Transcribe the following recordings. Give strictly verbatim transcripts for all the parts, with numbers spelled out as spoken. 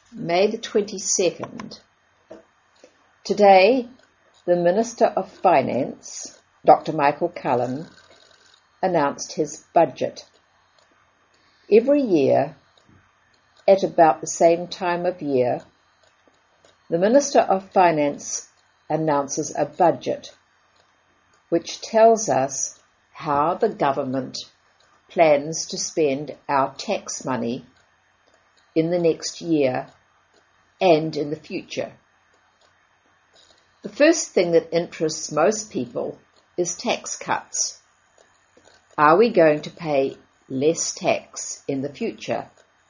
May the twenty-second. Today, the Minister of Finance, Doctor Michael Cullen, announced his budget. Every year, at about the same time of year, the Minister of Finance announces a budget which tells us how the government plans to spend our tax money in the next year and in the future. The first thing that interests most people is tax cuts. Are we going to pay less tax in the future?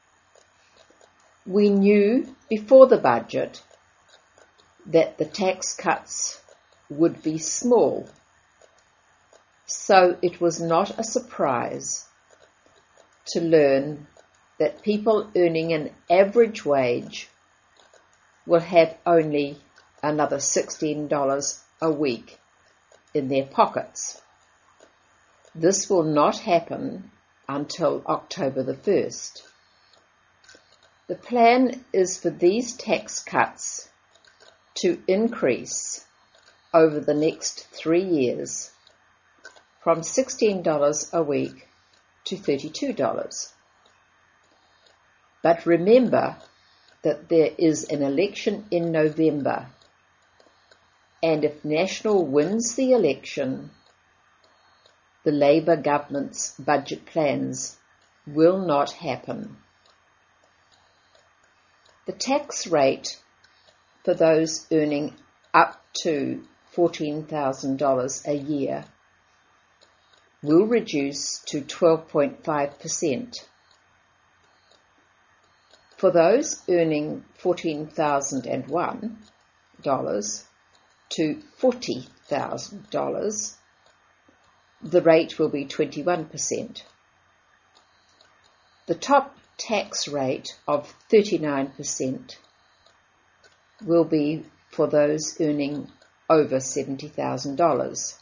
We knew before the budget that the tax cuts would be small, so it was not a surprise to learn that people earning an average wage will have only another sixteen dollars a week in their pockets. This will not happen until October the first. The plan is for these tax cuts to increase over the next three years from sixteen dollars a week to thirty-two dollars. But remember that there is an election in November, and if National wins the election, the Labour government's budget plans will not happen. The tax rate for those earning up to fourteen thousand dollars a year will reduce to twelve point five percent. For those earning fourteen thousand one dollars to forty thousand dollars, the rate will be twenty-one percent. The top tax rate of thirty-nine percent will be for those earning over seventy thousand dollars.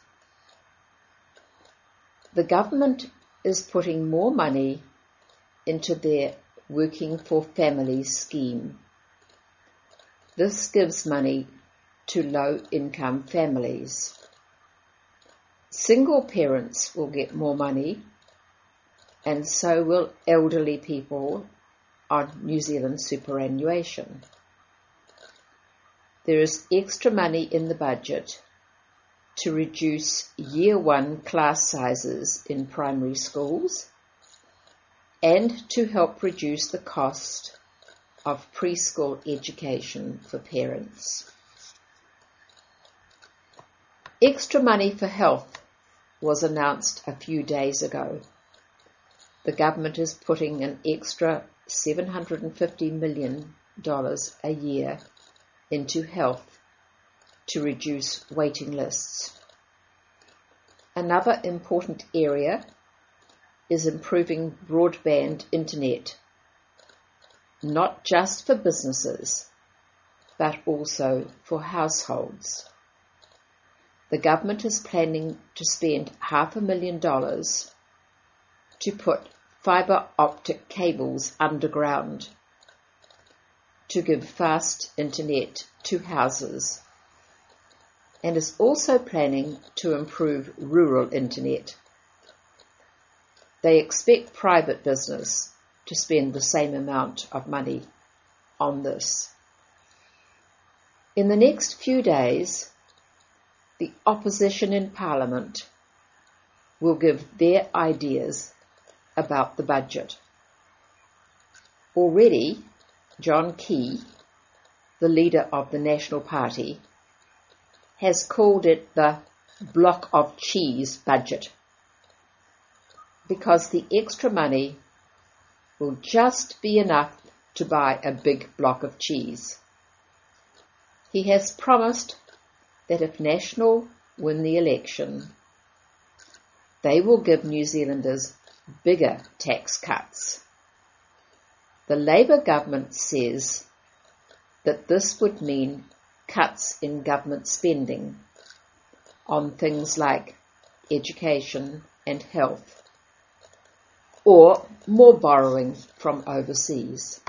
The government is putting more money into their Working for Families scheme. This gives money to low-income families. Single parents will get more money, and so will elderly people on New Zealand superannuation. There is extra money in the budget to reduce year one class sizes in primary schools and to help reduce the cost of preschool education for parents. Extra money for health was announced a few days ago. The government is putting an extra seven hundred fifty million dollars a year into health to reduce waiting lists. Another important area is improving broadband internet, not just for businesses, but also for households. The government is planning to spend half a million dollars to put fibre optic cables underground to give fast internet to houses, and is also planning to improve rural internet. They expect private business to spend the same amount of money on this. In the next few days, the opposition in Parliament will give their ideas about the budget. Already, John Key, the leader of the National Party, has called it the block of cheese budget, because the extra money will just be enough to buy a big block of cheese. He has promised that if National win the election, they will give New Zealanders bigger tax cuts. The Labour government says that this would mean cuts in government spending on things like education and health, or more borrowing from overseas.